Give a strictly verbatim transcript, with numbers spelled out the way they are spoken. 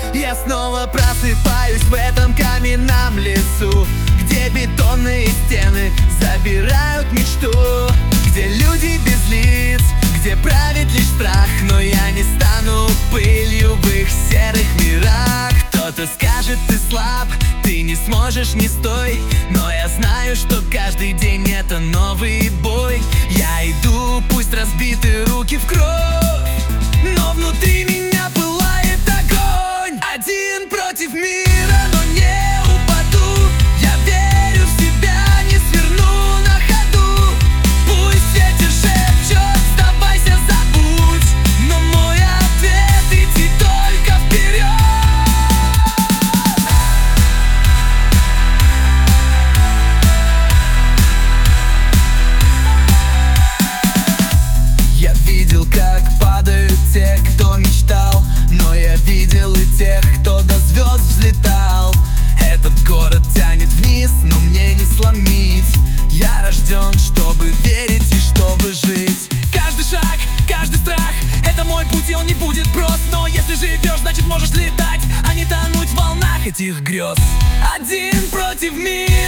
Я снова просыпаюсь в этом каменном лесу, где бетонные стены забирают мечту, где люди без лиц, где правит лишь страх. Но я не стану пылью в их серых мирах. Кто-то скажет: ты слаб, ты не сможешь, не стой. Но я знаю, что каждый день это новый бой. Я иду, пусть разбиты руки в кровь, но внутри меня пылает огонь. Один против мира, но не упаду. Я верю в себя, не сверну на ходу. Пусть ветер шепчет: сдавайся, забудь. Но мой ответ — идти только вперед. Я видел, как падают те, кто мечтал, но я видел и тех, кто до звезд взлетал. Этот город тянет вниз, но мне не сломить. Я рожден, чтобы верить и чтобы жить. Каждый шаг, каждый страх — это мой путь, и он не будет прост. Но если живешь, значит можешь летать, а не тонуть в волнах этих грез. Один против мира.